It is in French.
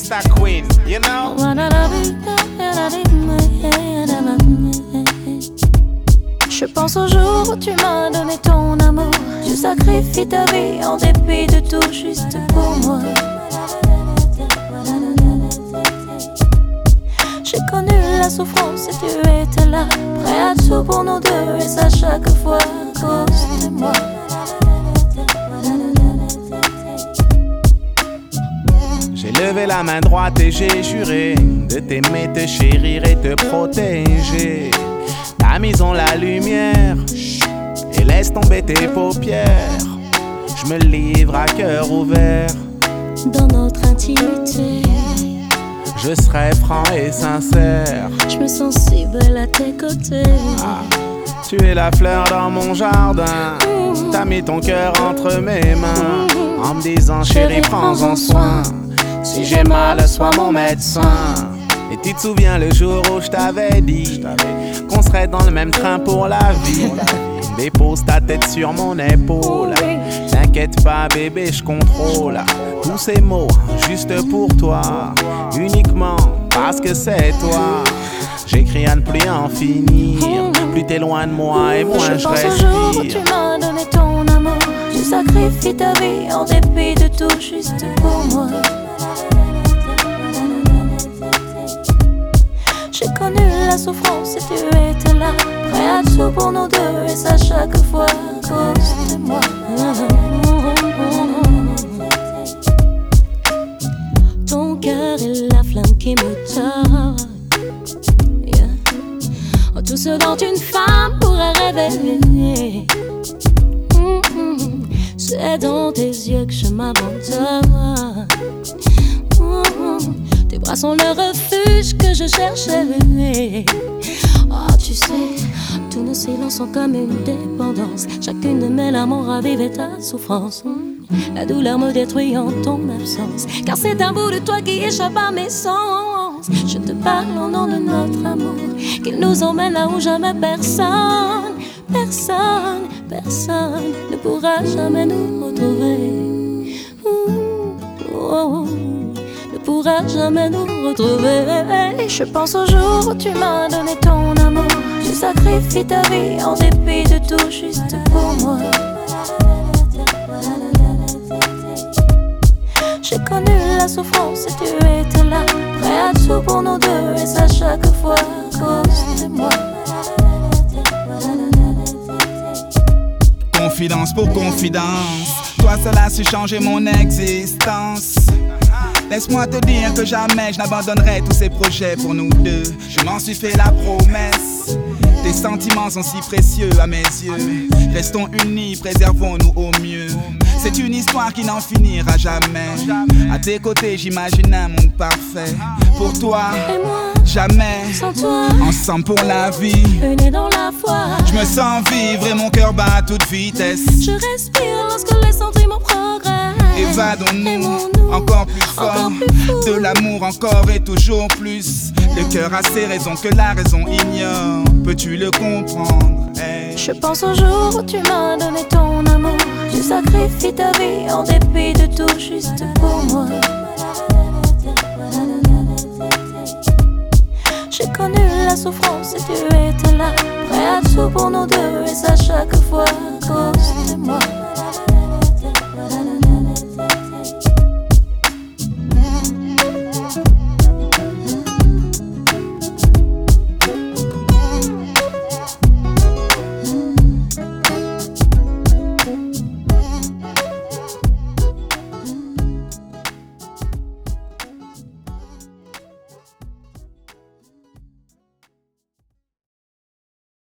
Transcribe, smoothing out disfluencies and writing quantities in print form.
Mr. Queen, you know. Je pense au jour où tu m'as donné ton amour. Tu sacrifies ta vie en dépit de tout juste pour moi. J'ai connu la souffrance et tu étais là, prêt à tout pour nous deux, et ça chaque fois à cause de moi. J'ai levé la main droite et j'ai juré de t'aimer, te chérir et te protéger. Ta maison, la lumière, et laisse tomber tes paupières. Je me livre à cœur ouvert. Dans notre intimité, je serai franc et sincère. Je me sens si belle à tes côtés. Ah, tu es la fleur dans mon jardin. T'as mis ton cœur entre mes mains, en me disant chérie, prends-en soin. Si j'ai mal, sois mon médecin. Et tu te souviens le jour où je t'avais dit qu'on serait dans le même train pour la vie. Dépose ta tête sur mon épaule. T'inquiète pas bébé, je contrôle tous ces mots juste pour toi, uniquement parce que c'est toi. J'écris à ne plus en finir. Plus t'es loin de moi et moins je respire. Je pense au jour où tu m'as donné ton amour. Tu sacrifies ta vie en dépit de tout juste pour moi. J'ai connu la souffrance et tu étais là, prêt à tout pour nous deux, et ça chaque fois à cause de moi. Ton cœur est la flamme qui me tord, yeah. Oh, tout ce dont une femme pourrait rêver. C'est dans tes yeux que je m'abandonne. Tes bras sont le refuge que je cherchais. Oh, tu sais, tous nos silences sont comme une dépendance. Chacune de mes larmes ravivait ta souffrance. La douleur me détruit en ton absence, car c'est un bout de toi qui échappe à mes sens. Je te parle au nom de notre amour, qu'il nous emmène là où jamais personne ne pourra jamais nous retrouver. Ne pourra jamais nous retrouver. Je pense au jour où tu m'as donné ton amour. Tu sacrifies ta vie en dépit de tout juste pour moi. J'ai connu la souffrance et tu étais là, prêt à tout pour nous deux, et ça chaque fois à cause de moi. Confidence pour confidence, toi seul as su changer mon existence. Laisse-moi te dire que jamais je n'abandonnerai tous ces projets pour nous deux. Je m'en suis fait la promesse. Tes sentiments sont si précieux à mes yeux. Restons unis, préservons-nous au mieux. C'est une histoire qui n'en finira jamais. À tes côtés, j'imagine un monde parfait. Pour toi, et moi, jamais. Sans toi, ensemble pour la vie. unis dans la foi. Je me sens vivre et mon cœur bat à toute vitesse. Je respire lorsque les sentiments progressent. Évadons-nous encore plus fort. De l'amour encore et toujours plus. Le cœur a ses raisons que la raison ignore. Peux-tu le comprendre? Hey. Je pense au jour où tu m'as donné ton amour. Tu sacrifies ta vie en dépit de tout juste pour moi. J'ai connu la souffrance et tu étais là, prêt à tout pour nous deux, et ça chaque fois